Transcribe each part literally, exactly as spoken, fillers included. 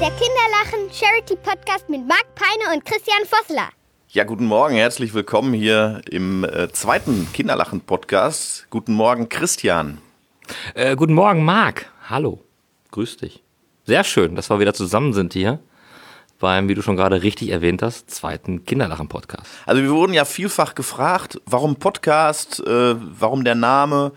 Der Kinderlachen-Charity-Podcast mit Marc Peine und Christian Vossler. Ja, guten Morgen, herzlich willkommen hier im äh, zweiten Kinderlachen-Podcast. Guten Morgen, Christian. Äh, guten Morgen, Marc. Hallo, grüß dich. Sehr schön, dass wir wieder zusammen sind hier beim, wie du schon gerade richtig erwähnt hast, zweiten Kinderlachen-Podcast. Also wir wurden ja vielfach gefragt, warum Podcast, äh, warum der Name.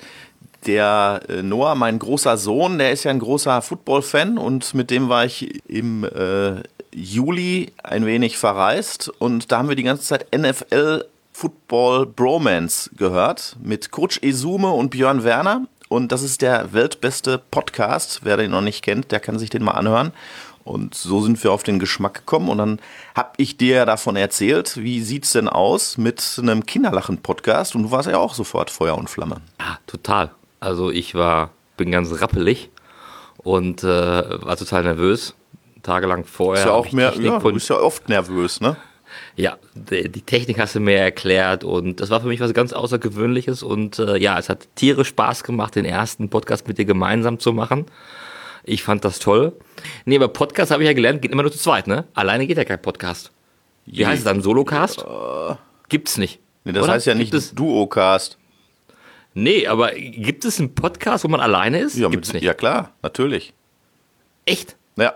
Der äh, Noah, mein großer Sohn, der ist ja ein großer Football-Fan und mit dem war ich im äh, Juli ein wenig verreist und da haben wir die ganze Zeit N F L Football Bromance gehört mit Coach Esume und Björn Werner und das ist der weltbeste Podcast. Wer den noch nicht kennt, der kann sich den mal anhören. Und so sind wir auf den Geschmack gekommen und dann habe ich dir davon erzählt, wie sieht's denn aus mit einem Kinderlachen-Podcast und du warst ja auch sofort Feuer und Flamme. Ja, total. Also ich war, bin ganz rappelig und äh, war total nervös, tagelang vorher. Ist ja auch mehr, ja, du bist ja oft nervös, ne? Ja, die, die Technik hast du mir erklärt und das war für mich was ganz Außergewöhnliches und äh, ja, es hat tierisch Spaß gemacht, den ersten Podcast mit dir gemeinsam zu machen. Ich fand das toll. Nee, aber Podcast habe ich ja gelernt, geht immer nur zu zweit, ne? Alleine geht ja kein Podcast. Wie Je- heißt es dann? Solocast? Ja. Gibt's nicht. Nee, das oder? heißt ja nicht Duocast. Nee, aber gibt es einen Podcast, wo man alleine ist? Ja, Gibt's mit, nicht. Ja, klar, natürlich. Echt? Ja.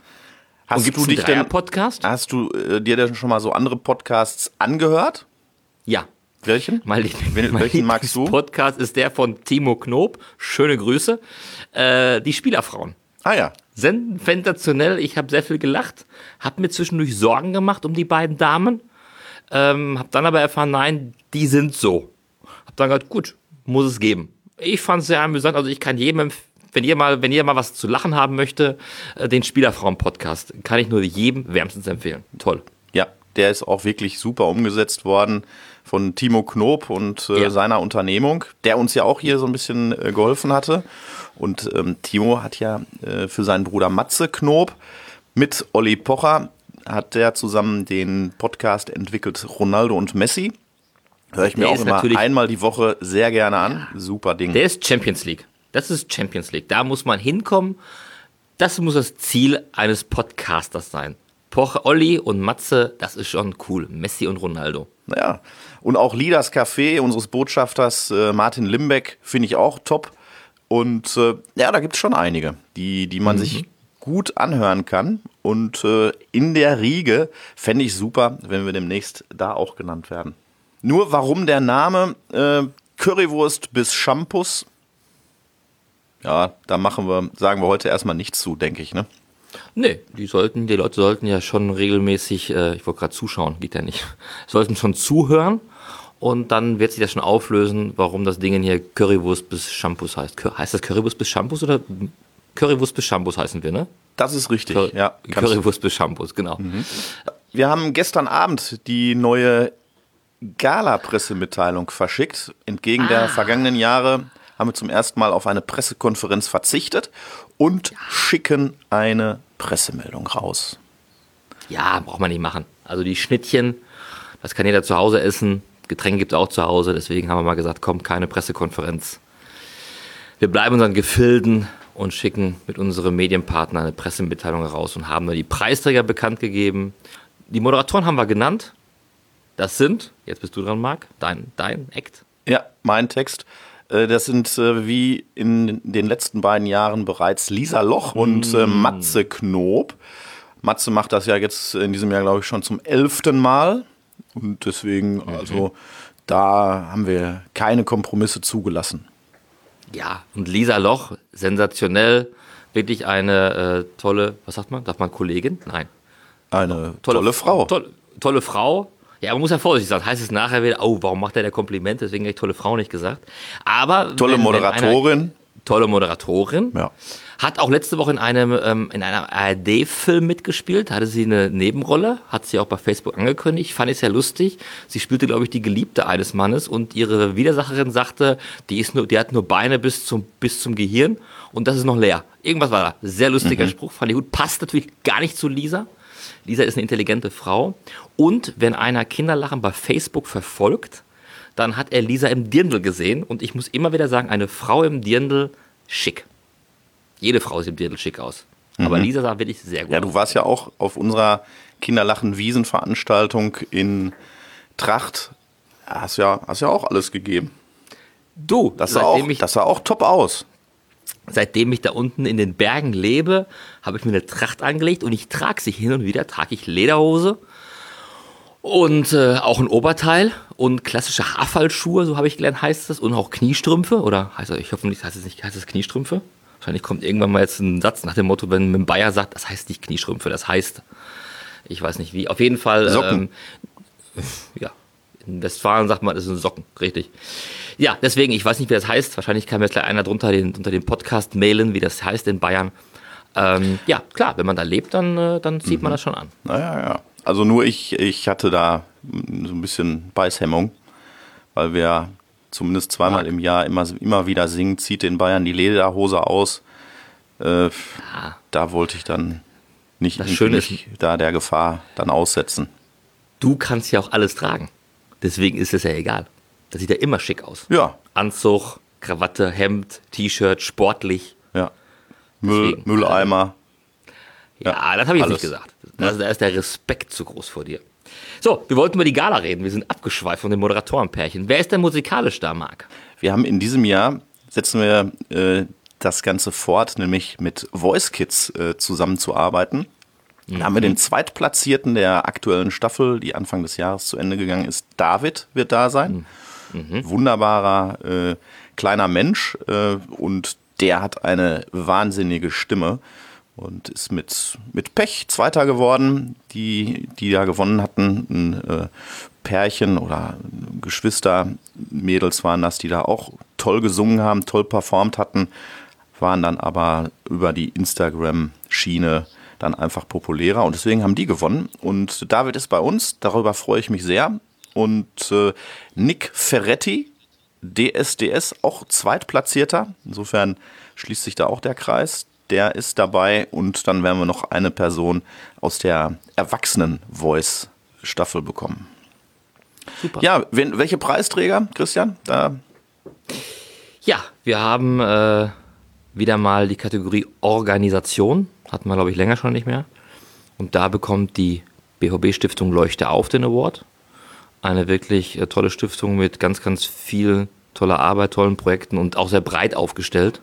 Hast Und gibt's du einen dich denn, Podcast? hast du äh, dir denn schon mal so andere Podcasts angehört? Ja. Welchen? Mein, Liebling, Wen, mein welchen magst du? Podcast ist der von Timo Knob. Schöne Grüße. Äh, die Spielerfrauen. Ah ja. Sensationell. Ich habe sehr viel gelacht. Habe mir zwischendurch Sorgen gemacht um die beiden Damen. Ähm, habe dann aber erfahren, nein, die sind so. Hab dann gesagt, gut, muss es geben. Ich fand es sehr amüsant. Also ich kann jedem empfehlen, wenn ihr mal, wenn ihr mal was zu lachen haben möchte, äh, den Spielerfrauen-Podcast kann ich nur jedem wärmstens empfehlen. Toll. Ja, der ist auch wirklich super umgesetzt worden von Timo Knob und äh, Ja. seiner Unternehmung, der uns ja auch hier so ein bisschen äh, geholfen hatte. Und ähm, Timo hat ja äh, für seinen Bruder Matze Knob mit Olli Pocher hat der zusammen den Podcast entwickelt, Ronaldo und Messi. Höre ich mir Der auch ist immer natürlich- einmal die Woche sehr gerne an. Super Ding. Der ist Champions League. Das ist Champions League. Da muss man hinkommen. Das muss das Ziel eines Podcasters sein. Pocher, Olli und Matze, das ist schon cool. Messi und Ronaldo. Ja, und auch Lidas Café unseres Botschafters äh, Martin Limbeck finde ich auch top. Und äh, ja, da gibt es schon einige, die, die man mhm. sich gut anhören kann. Und äh, in der Riege fände ich super, wenn wir demnächst da auch genannt werden. Nur warum der Name äh, Currywurst bis Shampoos? Ja, da machen wir, sagen wir heute erstmal nichts zu, denke ich, ne? Nee, die sollten, die Leute sollten ja schon regelmäßig, äh, ich wollte gerade zuschauen, geht ja nicht, sollten schon zuhören und dann wird sich das schon auflösen, warum das Ding hier Currywurst bis Shampoos heißt. Cur- heißt das Currywurst bis Shampoos oder Currywurst bis Shampoos heißen wir, ne? Das ist richtig, Cur- ja. Currywurst bis Shampoos, genau. Mhm. Wir haben gestern Abend die neue Gala-Pressemitteilung verschickt. Entgegen ah. der vergangenen Jahre haben wir zum ersten Mal auf eine Pressekonferenz verzichtet und schicken eine Pressemeldung raus. Ja, braucht man nicht machen. Also die Schnittchen, das kann jeder zu Hause essen. Getränke gibt es auch zu Hause. Deswegen haben wir mal gesagt, komm, keine Pressekonferenz. Wir bleiben unseren Gefilden und schicken mit unserem Medienpartner eine Pressemitteilung raus und haben nur die Preisträger bekannt gegeben. Die Moderatoren haben wir genannt. Das sind, jetzt bist du dran, Marc, dein, dein Act. Ja, mein Text. Das sind äh, wie in den letzten beiden Jahren bereits Lisa Loch und äh, Matze Knob. Matze macht das ja jetzt in diesem Jahr, glaube ich, schon zum elften Mal. Und deswegen, mhm. also da haben wir keine Kompromisse zugelassen. Ja, und Lisa Loch, sensationell, wirklich eine äh, tolle, was sagt man, darf man Kollegin? Nein. Eine tolle, tolle Frau. Tolle, tolle Frau. Ja, man muss ja vorsichtig sein. Heißt es nachher wieder, oh, warum macht er der Komplimente? Deswegen habe ich tolle Frau nicht gesagt. Aber tolle wenn, Moderatorin. Wenn einer, tolle Moderatorin. Ja. Hat auch letzte Woche in einem ähm, in einem A R D-Film mitgespielt. Hatte sie eine Nebenrolle. Hat sie auch bei Facebook angekündigt. Fand ich sehr lustig. Sie spielte, glaube ich, die Geliebte eines Mannes. Und ihre Widersacherin sagte, die, ist nur, die hat nur Beine bis zum, bis zum Gehirn. Und das ist noch leer. Irgendwas war da. Sehr lustiger mhm. Spruch. Fand ich gut. Passt natürlich gar nicht zu Lisa. Lisa ist eine intelligente Frau. Und wenn einer Kinderlachen bei Facebook verfolgt, dann hat er Lisa im Dirndl gesehen. Und ich muss immer wieder sagen, eine Frau im Dirndl, schick. Jede Frau sieht im Dirndl schick aus. Aber Lisa sah wirklich sehr gut Ja, aus. du warst ja auch auf unserer Kinderlachen-Wiesen-Veranstaltung in Tracht. Hast ja, hast ja auch alles gegeben. Du, Das sah, auch, seitdem, ich, das sah auch top aus. seitdem ich da unten in den Bergen lebe, habe ich mir eine Tracht angelegt und ich trage sie hin und wieder, trage ich Lederhose und äh, auch ein Oberteil und klassische Haarfallschuhe, so habe ich gelernt, heißt das, und auch Kniestrümpfe, oder heißt das, ich hoffe nicht, heißt es nicht, heißt es Kniestrümpfe? Wahrscheinlich kommt irgendwann mal jetzt ein Satz nach dem Motto, wenn ein Bayer sagt, das heißt nicht Kniestrümpfe, das heißt, ich weiß nicht wie, auf jeden Fall, Socken. Ähm, ja, in Westfalen sagt man, das sind Socken, richtig. Ja, deswegen, ich weiß nicht, wie das heißt, wahrscheinlich kann mir jetzt gleich einer drunter den, unter den Podcast mailen, wie das heißt in Bayern. Ähm, ja, klar, wenn man da lebt, dann, äh, dann zieht man das schon an. Naja, ja. Also nur ich, ich hatte da so ein bisschen Beißhemmung, weil wir zumindest zweimal Marc. im Jahr immer, immer wieder singen, zieht in Bayern die Lederhose aus. Äh, Ah. Da wollte ich dann nicht Das irgendwie Schöne ist- mich da der Gefahr dann aussetzen. Du kannst ja auch alles tragen. Deswegen ist es ja egal. Das sieht ja immer schick aus. Ja, Anzug, Krawatte, Hemd, T-Shirt, sportlich. ja. Müll, Deswegen. Mülleimer. Ja, Ja, das habe ich jetzt alles. nicht gesagt. Das, da ist der Respekt zu groß vor dir. So, wir wollten über die Gala reden. Wir sind abgeschweift von den Moderatorenpärchen. Wer ist denn musikalisch da, Marc? Wir haben in diesem Jahr, setzen wir äh, das Ganze fort, nämlich mit Voice Kids äh, zusammenzuarbeiten. Da haben wir den Zweitplatzierten der aktuellen Staffel, die Anfang des Jahres zu Ende gegangen ist. David wird da sein. Wunderbarer äh, kleiner Mensch äh, und der hat eine wahnsinnige Stimme und ist mit, mit Pech Zweiter geworden. Die, die da gewonnen hatten, ein äh, Pärchen oder Geschwister, Mädels waren das, die da auch toll gesungen haben, toll performt hatten, waren dann aber über die Instagram-Schiene dann einfach populärer und deswegen haben die gewonnen. Und David ist bei uns, darüber freue ich mich sehr. Und äh, Nick Ferretti, D S D S, auch Zweitplatzierter. Insofern schließt sich da auch der Kreis. Der ist dabei und dann werden wir noch eine Person aus der Erwachsenen-Voice-Staffel bekommen. Super. Ja, wen, welche Preisträger, Christian? Da Ja, wir haben äh, wieder mal die Kategorie Organisation. Hatten wir, glaube ich, länger schon nicht mehr. Und da bekommt die B V B-Stiftung Leuchte auf den Award. Eine wirklich äh, tolle Stiftung mit ganz, ganz viel toller Arbeit, tollen Projekten und auch sehr breit aufgestellt.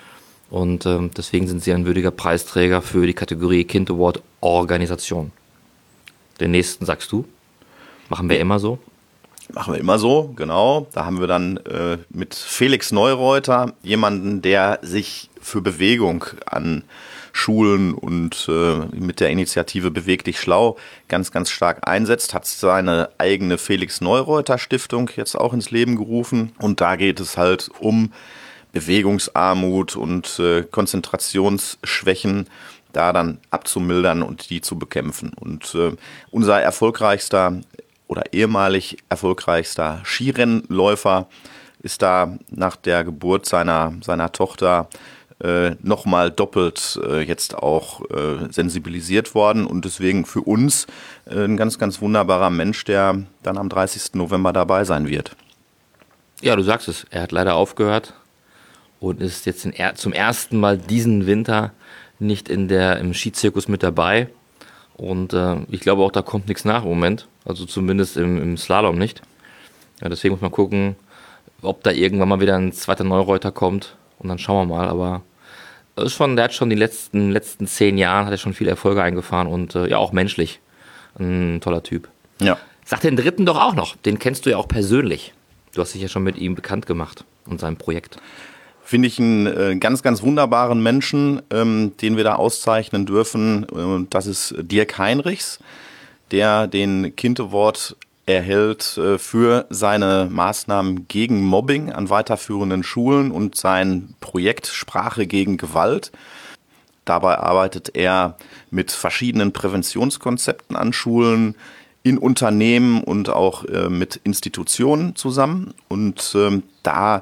Und ähm, deswegen sind sie ein würdiger Preisträger für die Kategorie Kind Award Organisation. Den nächsten sagst du. Machen wir immer so. machen wir immer so, genau. Da haben wir dann äh, mit Felix Neureuter jemanden, der sich für Bewegung an Schulen und äh, mit der Initiative Beweg dich schlau ganz, ganz stark einsetzt, hat seine eigene Felix Neureuter Stiftung jetzt auch ins Leben gerufen. Und da geht es halt um Bewegungsarmut und äh, Konzentrationsschwächen, da dann abzumildern und die zu bekämpfen. Und äh, unser erfolgreichster oder ehemalig erfolgreichster Skirennläufer ist da nach der Geburt seiner, seiner Tochter äh, nochmal doppelt äh, jetzt auch äh, sensibilisiert worden und deswegen für uns äh, ein ganz, ganz wunderbarer Mensch, der dann am dreißigsten November dabei sein wird. Ja, du sagst es. Er hat leider aufgehört und ist jetzt in, zum ersten Mal diesen Winter nicht in der, im Skizirkus mit dabei. Und äh, ich glaube auch, da kommt nichts nach im Moment. Also zumindest im, im Slalom nicht. Ja, deswegen muss man gucken, ob da irgendwann mal wieder ein zweiter Neureuter kommt. Und dann schauen wir mal. Aber das ist schon, der hat schon die letzten, letzten zehn Jahren hat er schon viele Erfolge eingefahren. Und äh, ja, auch menschlich. Ein toller Typ. Ja. Sag den dritten doch auch noch. Den kennst du ja auch persönlich. Du hast dich ja schon mit ihm bekannt gemacht und seinem Projekt. Finde ich einen äh, ganz, ganz wunderbaren Menschen, ähm, den wir da auszeichnen dürfen. Äh, das ist Dirk Heinrichs, der den Kind Award erhält äh, für seine Maßnahmen gegen Mobbing an weiterführenden Schulen und sein Projekt Sprache gegen Gewalt. Dabei arbeitet er mit verschiedenen Präventionskonzepten an Schulen, in Unternehmen und auch äh, mit Institutionen zusammen. Und ähm, da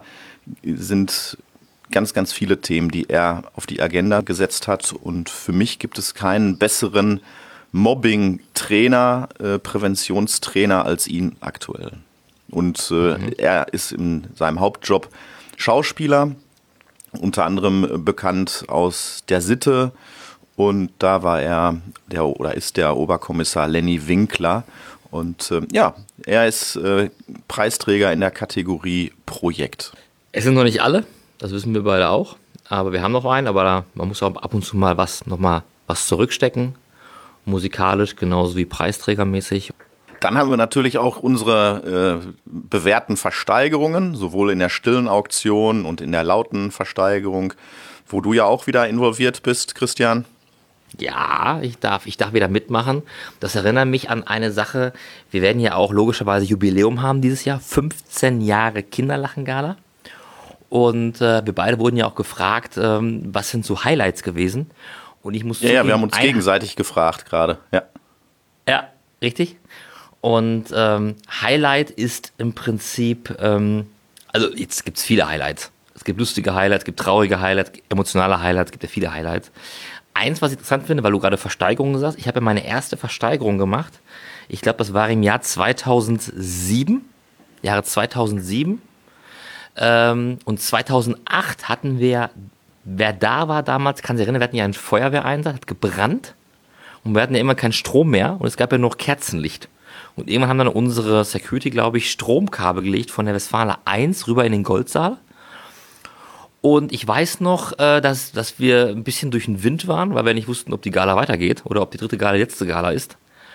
sind ganz, ganz viele Themen, die er auf die Agenda gesetzt hat. Und für mich gibt es keinen besseren Mobbing-Trainer, äh, Präventionstrainer als ihn aktuell. Und äh, mhm. er ist in seinem Hauptjob Schauspieler, unter anderem bekannt aus Der Sitte Und da war er, der oder ist der Oberkommissar Lenny Winkler. Und äh, ja, er ist äh, Preisträger in der Kategorie Projekt. Es sind noch nicht alle, das wissen wir beide auch. Aber wir haben noch einen, aber da, man muss auch ab und zu mal was, noch mal was zurückstecken. Musikalisch genauso wie preisträgermäßig. Dann haben wir natürlich auch unsere äh, bewährten Versteigerungen, sowohl in der stillen Auktion und in der lauten Versteigerung, wo du ja auch wieder involviert bist, Christian. Ja, ich darf, ich darf wieder mitmachen. Das erinnert mich an eine Sache. Wir werden ja auch logischerweise Jubiläum haben dieses Jahr. fünfzehn Jahre Kinderlachen-Gala. Und äh, wir beide wurden ja auch gefragt, ähm, was sind so Highlights gewesen. Und ich muss Ja, ja, wir haben uns gegenseitig gefragt gerade. Ja. Ja, richtig. Und ähm, Highlight ist im Prinzip, ähm, also jetzt gibt es viele Highlights. Es gibt lustige Highlights, es gibt traurige Highlights, emotionale Highlights, es gibt ja viele Highlights. Eins, was ich interessant finde, weil du gerade Versteigerungen sagst, ich habe ja meine erste Versteigerung gemacht. Ich glaube, das war im Jahr zweitausendsieben, Jahre zweitausendsieben. Ähm, und zweitausendacht hatten wir, wer da war damals, kann sich erinnern, wir hatten ja einen Feuerwehreinsatz, hat gebrannt. Und wir hatten ja immer keinen Strom mehr und es gab ja noch Kerzenlicht. Und irgendwann haben dann unsere Security, glaube ich, Stromkabel gelegt von der Westfaler eins rüber in den Goldsaal. Und ich weiß noch, äh, dass, dass wir ein bisschen durch den Wind waren, weil wir nicht wussten, ob die Gala weitergeht oder ob die dritte Gala die letzte Gala ist.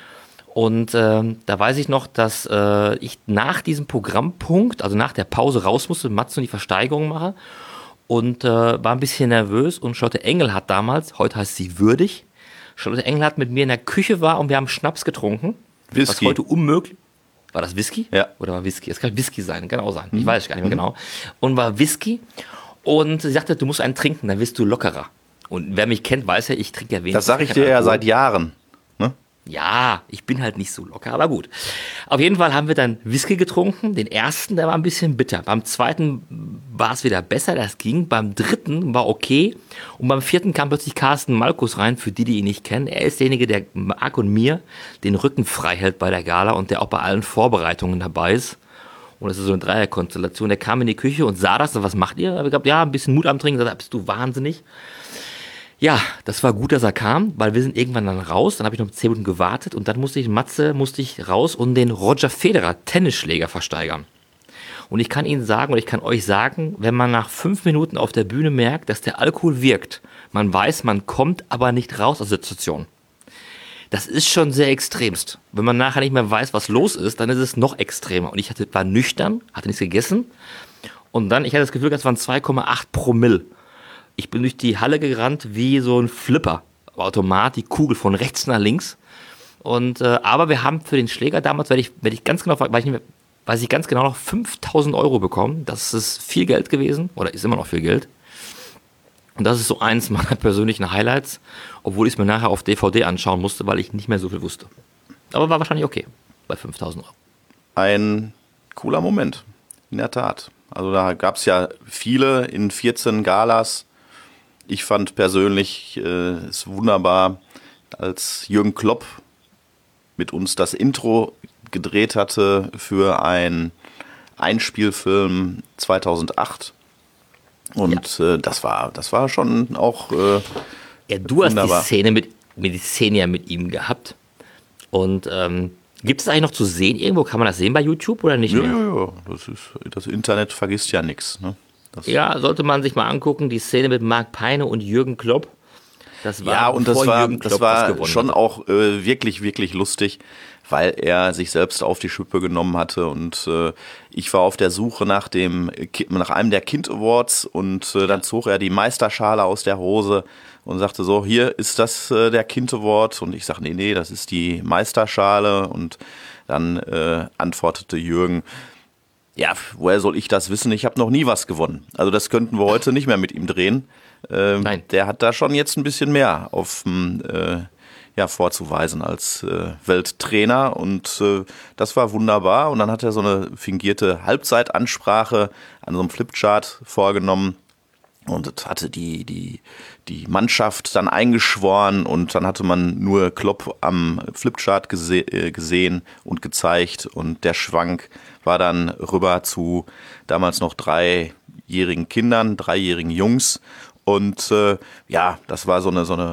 Und ähm, da weiß ich noch, dass äh, ich nach diesem Programmpunkt, also nach der Pause raus musste, Matze und die Versteigerung mache und äh, war ein bisschen nervös. Und Charlotte Engel hat damals, heute heißt sie Würdig, Charlotte Engel hat mit mir in der Küche war und wir haben Schnaps getrunken. Whisky. Was heute unmöglich. War das Whisky? Ja. Oder war Whisky? Es kann Whisky sein, kann auch sein. Ich weiß es gar nicht mehr genau. Und war Whisky. Und sie sagte, du musst einen trinken, dann wirst du lockerer. Und wer mich kennt, weiß ja, ich trinke ja wenig. Das sage ich dir ja seit Jahren. Ne? Ja, ich bin halt nicht so locker, aber gut. Auf jeden Fall haben wir dann Whisky getrunken. Den ersten, der war ein bisschen bitter. Beim zweiten war es wieder besser, das ging. Beim dritten war okay. Und beim vierten kam plötzlich Carsten Malkus rein, für die, die ihn nicht kennen. Er ist derjenige, der Marc und mir den Rücken frei hält bei der Gala und der auch bei allen Vorbereitungen dabei ist. Und das ist so eine Dreierkonstellation. Der kam in die Küche und sah das. Was macht ihr? Ich glaube, ja, ein bisschen Mut am Trinken. Ich sagte, bist du wahnsinnig? Ja, das war gut, dass er kam, weil wir sind irgendwann dann raus. Dann habe ich noch zehn Minuten gewartet und dann musste ich, Matze, musste ich raus und den Roger Federer Tennisschläger versteigern. Und ich kann Ihnen sagen, oder ich kann euch sagen, wenn man nach fünf Minuten auf der Bühne merkt, dass der Alkohol wirkt, man weiß, man kommt aber nicht raus aus der Situation. Das ist schon sehr extremst. Wenn man nachher nicht mehr weiß, was los ist, dann ist es noch extremer. Und ich hatte, war nüchtern, hatte nichts gegessen. Und dann, ich hatte das Gefühl, das waren zwei Komma acht Promille. Ich bin durch die Halle gerannt wie so ein Flipper. Automat, die Kugel von rechts nach links. Und, äh, aber wir haben für den Schläger damals, werde ich, werde ich ganz genau, weiß ich, nicht mehr, weiß ich ganz genau noch, fünftausend Euro bekommen. Das ist viel Geld gewesen. Oder ist immer noch viel Geld. Und das ist so eins meiner persönlichen Highlights, obwohl ich es mir nachher auf D V D anschauen musste, weil ich nicht mehr so viel wusste. Aber war wahrscheinlich okay bei fünftausend Euro. Ein cooler Moment, in der Tat. Also da gab es ja viele in vierzehn Galas. Ich fand persönlich äh, es wunderbar, als Jürgen Klopp mit uns das Intro gedreht hatte für einen Einspielfilm zweitausendacht. Und ja. äh, das war das war schon auch äh, ja, du wunderbar. hast die Szene mit, mit die Szene ja mit ihm gehabt. Und ähm, gibt es eigentlich noch zu sehen irgendwo? Kann man das sehen bei YouTube oder nicht ja, mehr? Ja, ja, das ist, das Internet vergisst ja nichts. Ne? Das ja, sollte man sich mal angucken, die Szene mit Marc Peine und Jürgen Klopp. Das war, ja, und das war, Jürgen das war schon hat. auch äh, wirklich, wirklich lustig, weil er sich selbst auf die Schippe genommen hatte. Und äh, ich war auf der Suche nach dem nach einem der Kind Awards und äh, dann zog er die Meisterschale aus der Hose und sagte so, hier ist das äh, der Kind Award. Und ich sage, nee, nee, das ist die Meisterschale. Und dann äh, antwortete Jürgen, ja, woher soll ich das wissen? Ich habe noch nie was gewonnen. Also das könnten wir heute nicht mehr mit ihm drehen. Ähm, Nein. Der hat da schon jetzt ein bisschen mehr auf äh, ja, vorzuweisen als äh, Welttrainer und äh, das war wunderbar. Und dann hat er so eine fingierte Halbzeitansprache an so einem Flipchart vorgenommen und hatte die, die, die Mannschaft dann eingeschworen und dann hatte man nur Klopp am Flipchart gese- äh, gesehen und gezeigt und der Schwank war dann rüber zu damals noch dreijährigen Kindern, dreijährigen Jungs. Und äh, ja, das war so eine so eine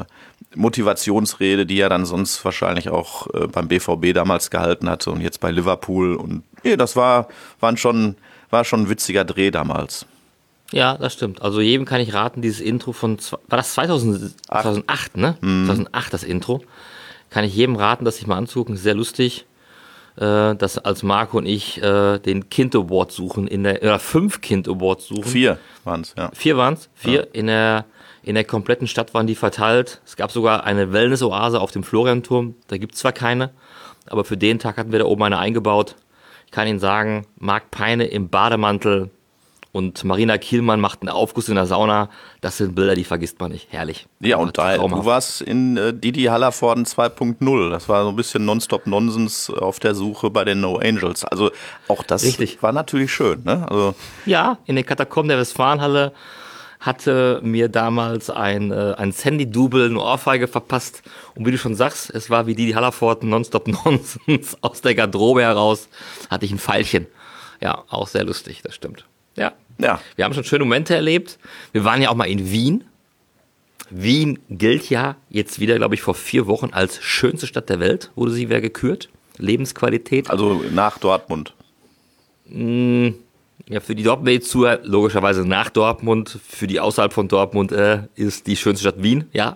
Motivationsrede, die er dann sonst wahrscheinlich auch äh, beim B V B damals gehalten hatte und jetzt bei Liverpool. Und ja, das war, waren schon, war schon ein witziger Dreh damals. Ja, das stimmt. Also jedem kann ich raten, dieses Intro von, war das zweitausend, zweitausendacht, ne? Mhm. zweitausendacht das Intro. Kann ich jedem raten, das sich mal anzugucken. Sehr lustig, äh, dass als Marco und ich äh, den Kind Award suchen, in der, oder fünf Kind Awards suchen. Vier waren es, ja. Vier waren es, vier. Ja. In der, in der kompletten Stadt waren die verteilt. Es gab sogar eine Wellness-Oase auf dem Florianturm. Da gibt es zwar keine, aber für den Tag hatten wir da oben eine eingebaut. Ich kann Ihnen sagen, Marc Peine im Bademantel und Marina Kielmann macht einen Aufguss in der Sauna. Das sind Bilder, die vergisst man nicht. Herrlich. Ja, und da, du warst in äh, Didi Hallervorden zwei Punkt null. Das war so ein bisschen Nonstop-Nonsens auf der Suche bei den No Angels. Also auch das Richtig. War natürlich schön. Ne? Also ja, in den Katakomben der Westfalenhalle hatte mir damals ein, äh, ein Sandy-Double eine Ohrfeige verpasst. Und wie du schon sagst, es war wie Didi Hallervorden Nonstop-Nonsens aus der Garderobe heraus. Hatte ich ein Pfeilchen. Ja, auch sehr lustig, das stimmt. Ja. ja, wir haben schon schöne Momente erlebt. Wir waren ja auch mal in Wien. Wien gilt ja jetzt wieder, glaube ich, vor vier Wochen als schönste Stadt der Welt, wurde sie wieder gekürt. Lebensqualität. Also nach Dortmund. Mm, ja, für die Dortmund-Zuhörer logischerweise nach Dortmund. Für die außerhalb von Dortmund äh, ist die schönste Stadt Wien, ja.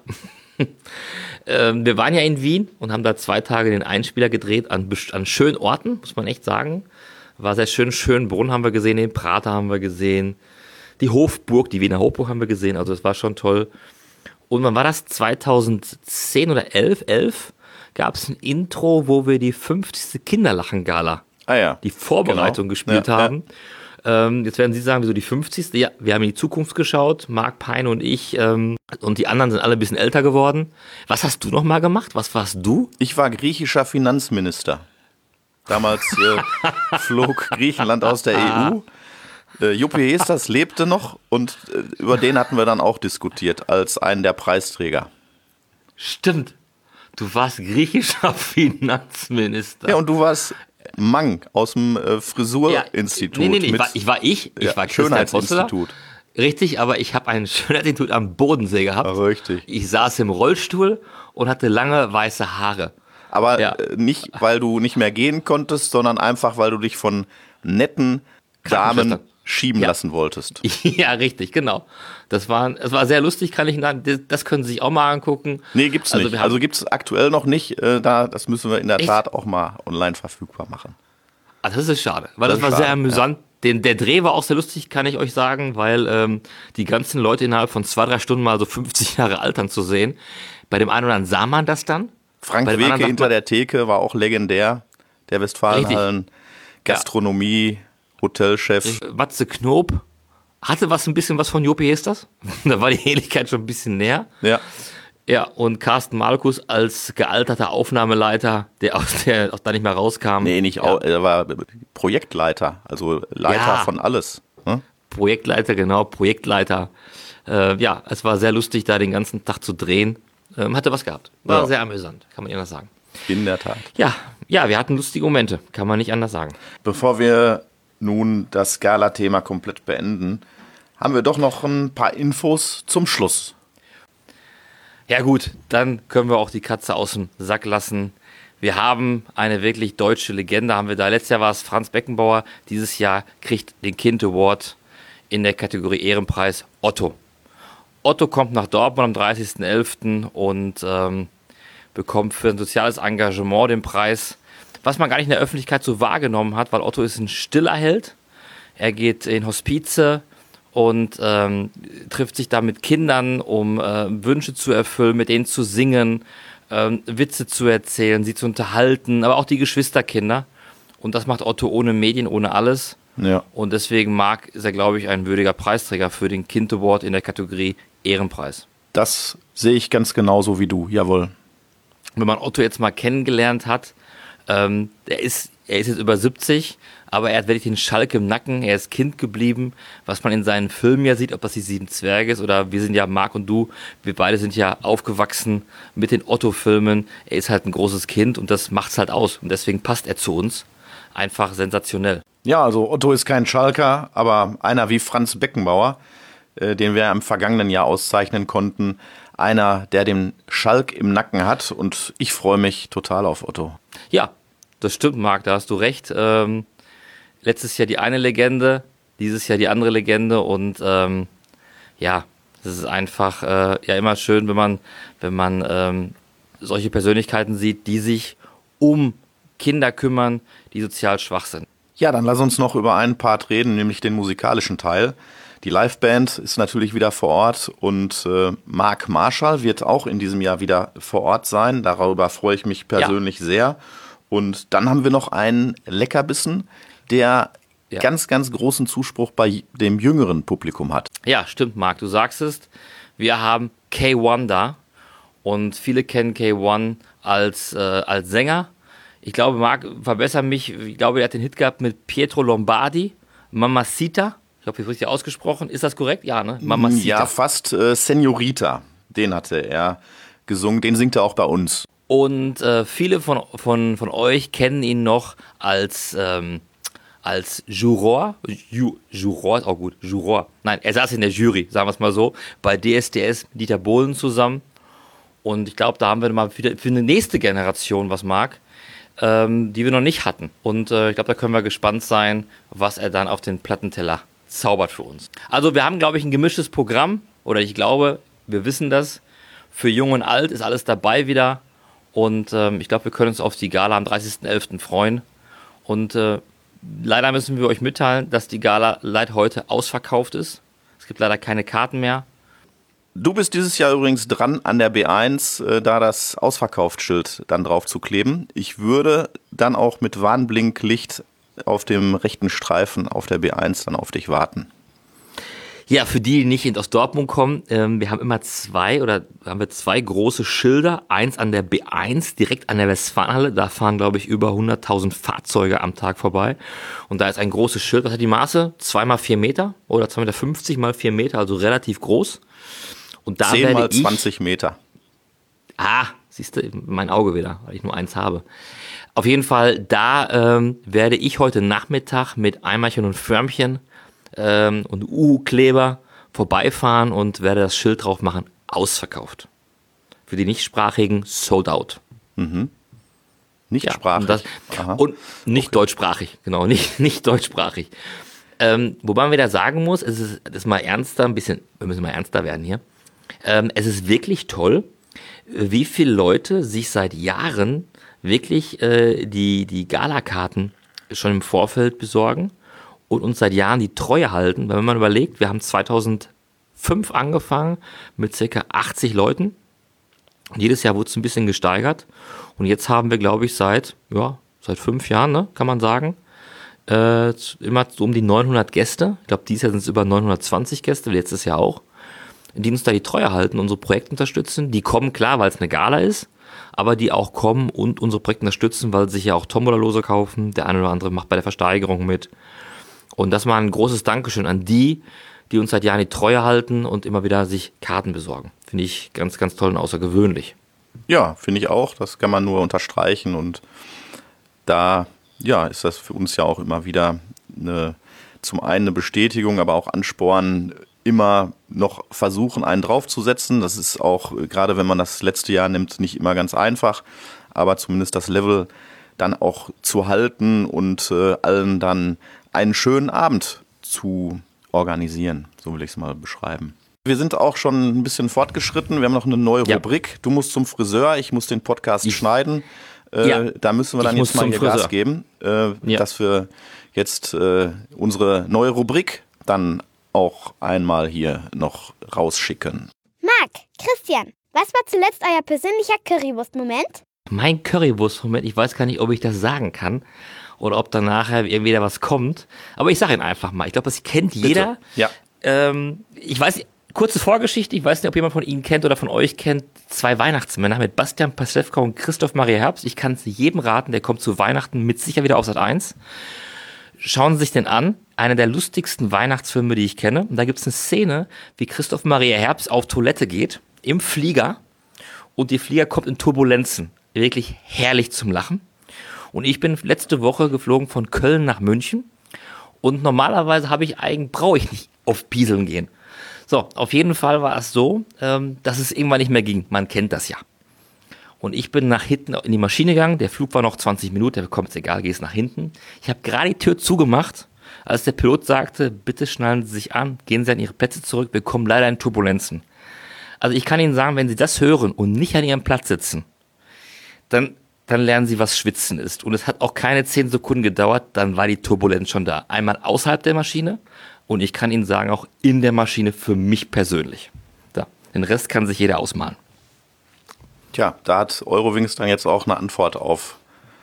ähm, wir waren ja in Wien und haben da zwei Tage den Einspieler gedreht an, an schönen Orten, muss man echt sagen. War sehr schön. Schönbrunn haben wir gesehen, den Prater haben wir gesehen, die Hofburg, die Wiener Hofburg haben wir gesehen. Also das war schon toll. Und wann war das? zweitausendzehn oder elf? elf gab es ein Intro, wo wir die fünfzigste Kinderlachen-Gala, ah, ja. die Vorbereitung genau. gespielt ja, haben. Ja. Ähm, jetzt werden Sie sagen, wieso die fünfzigste? Ja, wir haben in die Zukunft geschaut, Marc Peine und ich. Ähm, und die anderen sind alle ein bisschen älter geworden. Was hast du noch mal gemacht? Was warst du? Ich war griechischer Finanzminister. Damals äh, flog Griechenland aus der E U. Äh, Juppie Hesters lebte noch und äh, über den hatten wir dann auch diskutiert als einen der Preisträger. Stimmt. Du warst griechischer Finanzminister. Ja, und du warst Mang aus dem äh, Frisurinstitut. Ja, nee, nee, nee, ich war ich. War ich, ich ja, war Schönheitsinstitut. Schönheitsinstitut. Richtig, aber ich habe ein Schönheitsinstitut am Bodensee gehabt. Ja, richtig. Ich saß im Rollstuhl und hatte lange weiße Haare. Aber ja. nicht, weil du nicht mehr gehen konntest, sondern einfach, weil du dich von netten Damen schieben ja. lassen wolltest. Ja, richtig, genau. Das war, das war sehr lustig, kann ich sagen. Das können Sie sich auch mal angucken. Nee, gibt's also nicht. Also gibt's aktuell noch nicht. Äh, da, das müssen wir in der Echt? Tat auch mal online verfügbar machen. Also das ist schade, weil das, das war schade, sehr amüsant. Ja. Den, der Dreh war auch sehr lustig, kann ich euch sagen, weil ähm, die ganzen Leute innerhalb von zwei, drei Stunden mal so fünfzig Jahre altern zu sehen. Bei dem einen oder anderen sah man das dann. Frank Weke hinter der Theke war auch legendär. Der Westfalenhallen, Gastronomie, ja. Hotelchef. Matze Knob hatte was ein bisschen was von Juppie Hesters. Da war die Ähnlichkeit schon ein bisschen näher. Ja. Ja, und Carsten Malkus als gealterter Aufnahmeleiter, der aus der auch da nicht mehr rauskam. Nee, nicht, ja. Er war Projektleiter, also Leiter ja. von alles. Hm? Projektleiter, genau, Projektleiter. Äh, ja, es war sehr lustig, da den ganzen Tag zu drehen. Ähm, hatte was gehabt. War ja. sehr amüsant, kann man nicht anders sagen. In der Tat. Ja, ja, wir hatten lustige Momente, kann man nicht anders sagen. Bevor wir nun das Gala-Thema komplett beenden, haben wir doch noch ein paar Infos zum Schluss. Ja gut, dann können wir auch die Katze aus dem Sack lassen. Wir haben eine wirklich deutsche Legende, haben wir da. Letztes Jahr war es Franz Beckenbauer. Dieses Jahr kriegt den Kind Award in der Kategorie Ehrenpreis Otto. Otto kommt nach Dortmund am dreißigsten elften und ähm, bekommt für ein soziales Engagement den Preis, was man gar nicht in der Öffentlichkeit so wahrgenommen hat, weil Otto ist ein stiller Held. Er geht in Hospize und ähm, trifft sich da mit Kindern, um äh, Wünsche zu erfüllen, mit denen zu singen, ähm, Witze zu erzählen, sie zu unterhalten, aber auch die Geschwisterkinder. Und das macht Otto ohne Medien, ohne alles. Ja. Und deswegen Marc ist er, glaube ich, ein würdiger Preisträger für den Kind Award in der Kategorie Ehrenpreis. Das sehe ich ganz genauso wie du, jawohl. Wenn man Otto jetzt mal kennengelernt hat, ähm, er ist, er ist jetzt über siebzig, aber er hat wirklich den Schalk im Nacken, er ist Kind geblieben, was man in seinen Filmen ja sieht, ob das die Sieben Zwerge ist oder wir sind ja, Marc und du, wir beide sind ja aufgewachsen mit den Otto-Filmen. Er ist halt ein großes Kind und das macht's halt aus und deswegen passt er zu uns. Einfach sensationell. Ja, also Otto ist kein Schalker, aber einer wie Franz Beckenbauer, äh, den wir im vergangenen Jahr auszeichnen konnten. Einer, der den Schalk im Nacken hat, und ich freue mich total auf Otto. Ja, das stimmt, Marc, da hast du recht. Ähm, letztes Jahr die eine Legende, dieses Jahr die andere Legende und ähm, ja, das ist einfach äh, ja immer schön, wenn man, wenn man ähm, solche Persönlichkeiten sieht, die sich um Kinder kümmern, die sozial schwach sind. Ja, dann lass uns noch über einen Part reden, nämlich den musikalischen Teil. Die Liveband ist natürlich wieder vor Ort und äh, Mark Marshall wird auch in diesem Jahr wieder vor Ort sein. Darüber freue ich mich persönlich ja. sehr. Und dann haben wir noch einen Leckerbissen, der ja. ganz, ganz großen Zuspruch bei dem jüngeren Publikum hat. Ja, stimmt, Marc, du sagst es. Wir haben K eins da und viele kennen K eins als, äh, als Sänger. Ich glaube, Marc, verbessere mich, ich glaube, er hat den Hit gehabt mit Pietro Lombardi, Mamacita. Ich glaube, ich habe richtig ausgesprochen. Ist das korrekt? Ja, ne? Mamacita. Ja, fast äh, Senorita. Den hatte er gesungen. Den singt er auch bei uns. Und äh, viele von, von, von euch kennen ihn noch als, ähm, als Juror. Ju, Juror ist auch gut. Juror. Nein, er saß in der Jury, sagen wir es mal so, bei D S D S mit Dieter Bohlen zusammen. Und ich glaube, da haben wir mal für, für eine nächste Generation was, Marc, ähm, die wir noch nicht hatten. Und äh, ich glaube, da können wir gespannt sein, was er dann auf den Plattenteller zaubert für uns. Also wir haben, glaube ich, ein gemischtes Programm. Oder ich glaube, wir wissen das. Für Jung und Alt ist alles dabei wieder. Und ähm, ich glaube, wir können uns auf die Gala am dreißigsten elften freuen. Und äh, leider müssen wir euch mitteilen, dass die Gala leider heute ausverkauft ist. Es gibt leider keine Karten mehr. Du bist dieses Jahr übrigens dran, an der B eins, äh, da das Ausverkaufsschild dann drauf zu kleben. Ich würde dann auch mit Warnblinklicht auf dem rechten Streifen auf der B eins dann auf dich warten. Ja, für die, die nicht aus Dortmund kommen, ähm, wir haben immer zwei oder haben wir zwei große Schilder. Eins an der B eins, direkt an der Westfalenhalle. Da fahren, glaube ich, über hunderttausend Fahrzeuge am Tag vorbei. Und da ist ein großes Schild. Was hat die Maße? zwei mal vier Meter oder zwei Meter fünfzig mal vier Meter, also relativ groß. Und da zehn mal ich, zwanzig Meter. Ah, siehst du, mein Auge wieder, weil ich nur eins habe. Auf jeden Fall, da ähm, werde ich heute Nachmittag mit Eimerchen und Förmchen ähm, und U U-Kleber vorbeifahren und werde das Schild drauf machen, ausverkauft. Für die Nichtsprachigen, sold out. Mhm. Nichtsprachig. Ja, und, das, und nicht okay. deutschsprachig, genau, nicht, nicht deutschsprachig. Ähm, wobei man wieder sagen muss, es ist, das ist mal ernster, ein bisschen, wir müssen mal ernster werden hier. Ähm, es ist wirklich toll, wie viele Leute sich seit Jahren wirklich äh, die, die Galakarten schon im Vorfeld besorgen und uns seit Jahren die Treue halten. Wenn man überlegt, wir haben zweitausendfünf angefangen mit ca. achtzig Leuten. Und jedes Jahr wurde es ein bisschen gesteigert. Und jetzt haben wir, glaube ich, seit, ja, seit fünf Jahren, ne, kann man sagen, äh, immer so um die neunhundert Gäste. Ich glaube, dieses Jahr sind es über neunhundertzwanzig Gäste, letztes Jahr auch, die uns da die Treue halten, unsere Projekte unterstützen. Die kommen, klar, weil es eine Gala ist, aber die auch kommen und unsere Projekte unterstützen, weil sie sich ja auch Tombola-Lose kaufen. Der eine oder andere macht bei der Versteigerung mit. Und das mal ein großes Dankeschön an die, die uns seit Jahren die Treue halten und immer wieder sich Karten besorgen. Finde ich ganz, ganz toll und außergewöhnlich. Ja, finde ich auch. Das kann man nur unterstreichen. Und da ja, ist das für uns ja auch immer wieder eine, zum einen eine Bestätigung, aber auch Ansporn, immer noch versuchen, einen draufzusetzen. Das ist auch, gerade wenn man das letzte Jahr nimmt, nicht immer ganz einfach, aber zumindest das Level dann auch zu halten und äh, allen dann einen schönen Abend zu organisieren, so will ich es mal beschreiben. Wir sind auch schon ein bisschen fortgeschritten, wir haben noch eine neue ja. Rubrik. Du musst zum Friseur, ich muss den Podcast ich. schneiden. Äh, ja. Da müssen wir dann ich jetzt mal hier Friseur. Gas geben, äh, ja. dass wir jetzt äh, unsere neue Rubrik dann auch einmal hier noch rausschicken. Marc, Christian, was war zuletzt euer persönlicher Currywurst-Moment? Mein Currywurst-Moment, ich weiß gar nicht, ob ich das sagen kann oder ob da nachher irgendwie da was kommt. Aber ich sage ihn einfach mal. Ich glaube, das kennt jeder. Bitte. Ja. Ähm, ich weiß nicht, kurze Vorgeschichte, ich weiß nicht, ob jemand von Ihnen kennt oder von euch kennt, zwei Weihnachtsmänner mit Bastian Pastewka und Christoph Maria Herbst. Ich kann es jedem raten, der kommt zu Weihnachten mit sicher wieder auf Sat eins. Schauen Sie sich den an. Einer der lustigsten Weihnachtsfilme, die ich kenne. Und da gibt es eine Szene, wie Christoph Maria Herbst auf Toilette geht, im Flieger. Und die Flieger kommt in Turbulenzen. Wirklich herrlich zum Lachen. Und ich bin letzte Woche geflogen von Köln nach München. Und normalerweise habe ich eigentlich, brauche ich nicht auf Pieseln gehen. So, auf jeden Fall war es so, ähm, dass es irgendwann nicht mehr ging. Man kennt das ja. Und ich bin nach hinten in die Maschine gegangen. Der Flug war noch zwanzig Minuten. Der kommt, ist egal, gehst nach hinten. Ich habe gerade die Tür zugemacht, als der Pilot sagte, bitte schnallen Sie sich an, gehen Sie an Ihre Plätze zurück. Wir kommen leider in Turbulenzen. Also ich kann Ihnen sagen, wenn Sie das hören und nicht an Ihrem Platz sitzen, dann, dann lernen Sie, was Schwitzen ist. Und es hat auch keine zehn Sekunden gedauert, dann war die Turbulenz schon da. Einmal außerhalb der Maschine und ich kann Ihnen sagen, auch in der Maschine für mich persönlich. Da. Den Rest kann sich jeder ausmalen. Tja, da hat Eurowings dann jetzt auch eine Antwort auf,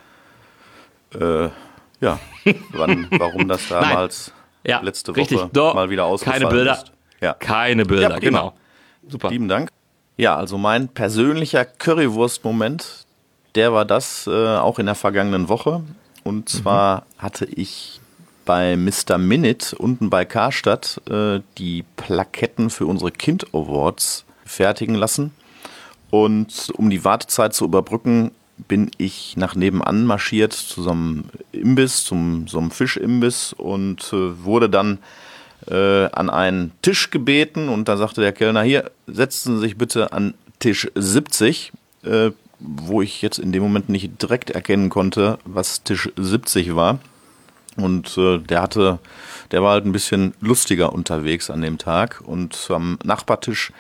äh, ja, wann, warum das damals ja, letzte Woche richtig. Doch, mal wieder ausgefallen keine Bilder. ist. Ja. Keine Bilder, Ja, genau. Super. Lieben Dank. Ja, also mein persönlicher Currywurst-Moment, der war das äh, auch in der vergangenen Woche. Und zwar mhm. hatte ich bei Mister Minute unten bei Karstadt äh, die Plaketten für unsere Kind Awards fertigen lassen. Und um die Wartezeit zu überbrücken, bin ich nach nebenan marschiert zu so einem Imbiss, zum so einem Fischimbiss und äh, wurde dann äh, an einen Tisch gebeten. Und da sagte der Kellner, hier, setzen Sie sich bitte an Tisch siebzig, äh, wo ich jetzt in dem Moment nicht direkt erkennen konnte, was Tisch siebzig war. Und äh, der hatte, der war halt ein bisschen lustiger unterwegs an dem Tag. Und am Nachbartisch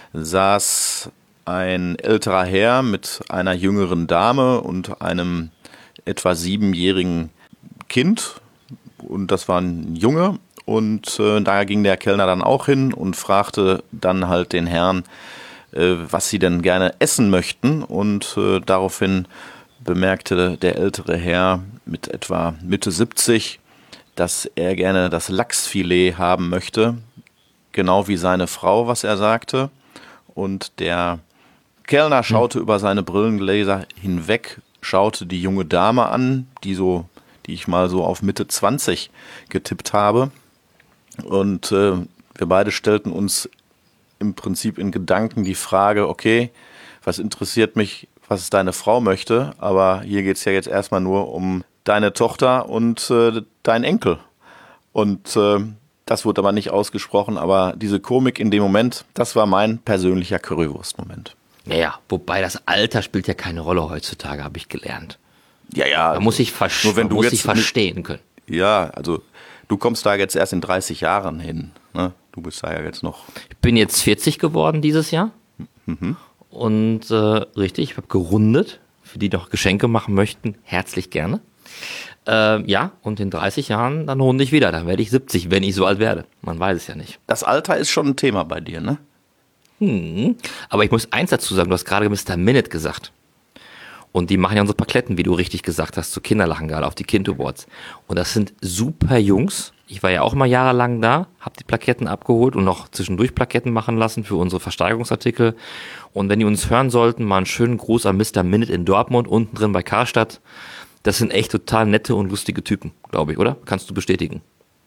saß ein älterer Herr mit einer jüngeren Dame und einem etwa siebenjährigen Kind. Und das war ein Junge. Und äh, da ging der Kellner dann auch hin und fragte dann halt den Herrn, äh, was sie denn gerne essen möchten. Und äh, daraufhin bemerkte der ältere Herr mit etwa Mitte siebzig, dass er gerne das Lachsfilet haben möchte. Genau wie seine Frau, was er sagte. Und der Kellner schaute hm. über seine Brillengläser hinweg, schaute die junge Dame an, die so, die ich mal so auf Mitte zwanzig getippt habe. Und äh, wir beide stellten uns im Prinzip in Gedanken die Frage, okay, was interessiert mich, was deine Frau möchte, aber hier geht es ja jetzt erstmal nur um deine Tochter und äh, dein Enkel. Und äh, das wurde aber nicht ausgesprochen, aber diese Komik in dem Moment, das war mein persönlicher Currywurst-Moment. Ja, ja, wobei das Alter spielt ja keine Rolle heutzutage, habe ich gelernt. Ja, ja. Da also, muss ich, vers- nur wenn du muss jetzt ich verstehen können. Ja, also du kommst da jetzt erst in dreißig Jahren hin. Ne? Du bist da ja jetzt noch. Ich bin jetzt vierzig geworden dieses Jahr. Mhm. Und äh, richtig, ich habe gerundet. Für die, die noch Geschenke machen möchten, herzlich gerne. Äh, ja, und in dreißig Jahren, dann runde ich wieder. Dann werde ich siebzig, wenn ich so alt werde. Man weiß es ja nicht. Das Alter ist schon ein Thema bei dir, ne? Hm. Aber ich muss eins dazu sagen, du hast gerade Mister Minute gesagt. Und die machen ja unsere Pakletten, wie du richtig gesagt hast, zu Kinderlachen gerade auf die Kind Awards. Und das sind super Jungs. Ich war ja auch mal jahrelang da, habe die Plaketten abgeholt und noch zwischendurch Plaketten machen lassen für unsere Versteigerungsartikel. Und wenn die uns hören sollten, mal einen schönen Gruß an Mister Minute in Dortmund, unten drin bei Karstadt. Das sind echt total nette und lustige Typen, glaube ich, oder? Kannst du bestätigen?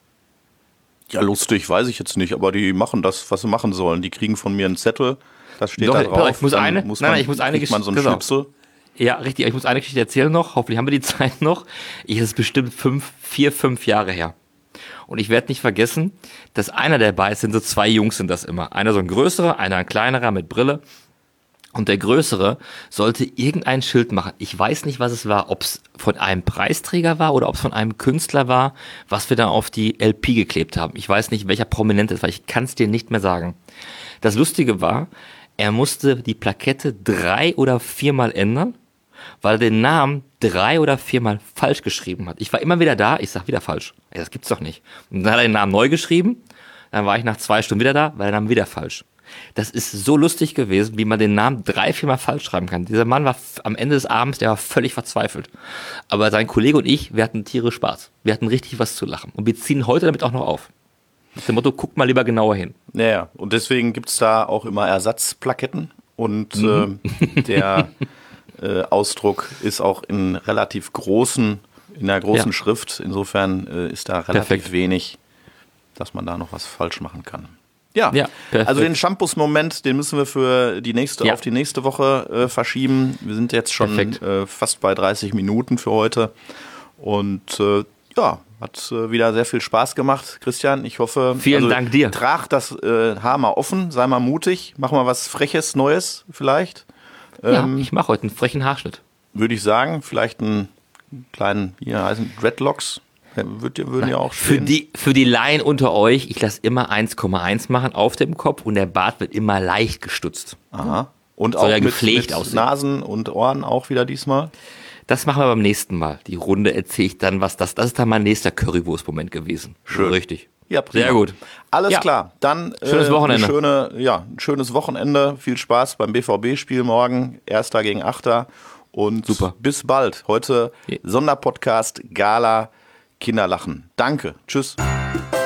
Ja, lustig weiß ich jetzt nicht, aber die machen das, was sie machen sollen. Die kriegen von mir einen Zettel, das steht Doch, da drauf. Ich muss eine, muss nein, man, nein, ich muss eine Geschichte. Man so einen genau. Schnipsel. Ja, richtig, ich muss eine Geschichte erzählen noch. Hoffentlich haben wir die Zeit noch. Ich, das ist bestimmt fünf, vier, fünf Jahre her. Und ich werde nicht vergessen, dass einer der beiden sind, so zwei Jungs sind das immer. Einer so ein größerer, einer ein kleinerer mit Brille. Und der Größere sollte irgendein Schild machen. Ich weiß nicht, was es war, ob es von einem Preisträger war oder ob es von einem Künstler war, was wir dann auf die L P geklebt haben. Ich weiß nicht, welcher Prominent es war. Ich kann es dir nicht mehr sagen. Das Lustige war, er musste die Plakette drei oder viermal ändern, weil er den Namen drei oder viermal falsch geschrieben hat. Ich war immer wieder da, ich sag wieder falsch. Ey, das gibt's doch nicht. Und dann hat er den Namen neu geschrieben, dann war ich nach zwei Stunden wieder da, war der Name wieder falsch. Das ist so lustig gewesen, wie man den Namen drei, viermal falsch schreiben kann. Dieser Mann war f- am Ende des Abends, der war völlig verzweifelt. Aber sein Kollege und ich, wir hatten tierisch Spaß. Wir hatten richtig was zu lachen. Und wir ziehen heute damit auch noch auf. Mit dem Motto, guck mal lieber genauer hin. Naja, und deswegen gibt's da auch immer Ersatzplaketten. Und mhm. äh, der äh, Ausdruck ist auch in relativ großen, in einer großen ja. Schrift. Insofern äh, ist da relativ Perfekt. wenig, dass man da noch was falsch machen kann. Ja, ja also den Shampoos-Moment, den müssen wir für die nächste, ja. auf die nächste Woche äh, verschieben. Wir sind jetzt schon äh, fast bei dreißig Minuten für heute. Und äh, Ja, hat äh, wieder sehr viel Spaß gemacht, Christian. Ich hoffe, Vielen Dank dir. Trag das äh, Haar mal offen, sei mal mutig, mach mal was Freches, Neues vielleicht. Ähm, Ja, ich mache heute einen frechen Haarschnitt. Würde ich sagen, vielleicht einen kleinen, hier heißen Dreadlocks, würd, würden ja auch Für stehen. die, für die Laien unter euch, ich lasse immer eins Komma eins machen auf dem Kopf und der Bart wird immer leicht gestutzt. Aha. Und Soll auch ja mit, gepflegt mit aussehen. Nasen und Ohren auch wieder diesmal. Das machen wir beim nächsten Mal. Die Runde erzähle ich dann, was das, das ist dann mein nächster Currywurst-Moment gewesen. Schön. Richtig. Ja, prima. Sehr gut. Alles Ja. klar. Dann Schönes äh, Wochenende. Eine schöne, ja, ein schönes Wochenende. Viel Spaß beim B V B-Spiel morgen. Erster gegen Achter. Und Super. bis bald. Heute Ja. Sonderpodcast Gala Kinderlachen. Danke. Tschüss.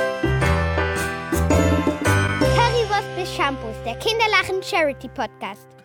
Currywurst bis Shampoos, der Kinderlachen Charity Podcast.